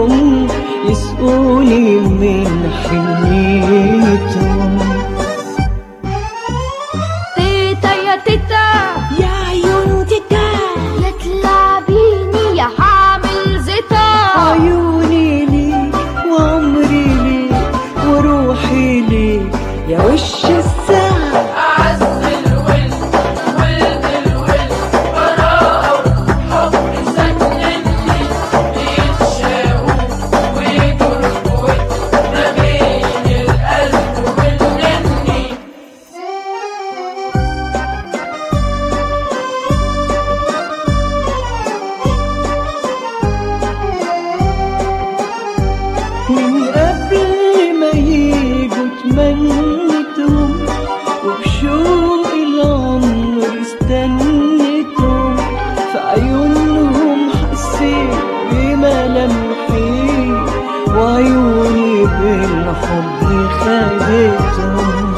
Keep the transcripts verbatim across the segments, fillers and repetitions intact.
كلهم يسقوني من حنيتهم. تيتا يا تيتا يا عيون تيتا، يا تلعبيني يا حامل زيتا. عيوني ليك وعمري ليك وروحي ليك يا وش الساعة. أعز الولد ولد الولد، براءة وحب سنني، بيتشاقوا ويجروا ما بين القلب والنني. من قبل ما يجوا تمنيتهم، وبشوق العمر استنيتهم، في عيونهم حسيت بملامحي، وعيوني بالحب خدتهم.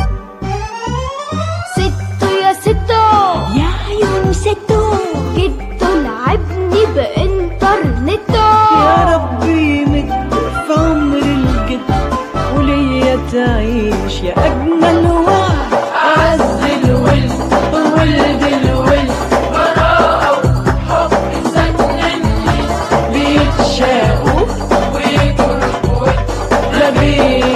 ستو يا ستو يا عيون ستو، جدو لعبني بإنترنتو. يا ربي مد في عمر الجد وليا تعيش يا أجمل وعد. أعز الولد ولد الولد، براءة وحب سنني، بيتشاقوا ويجروا ما بين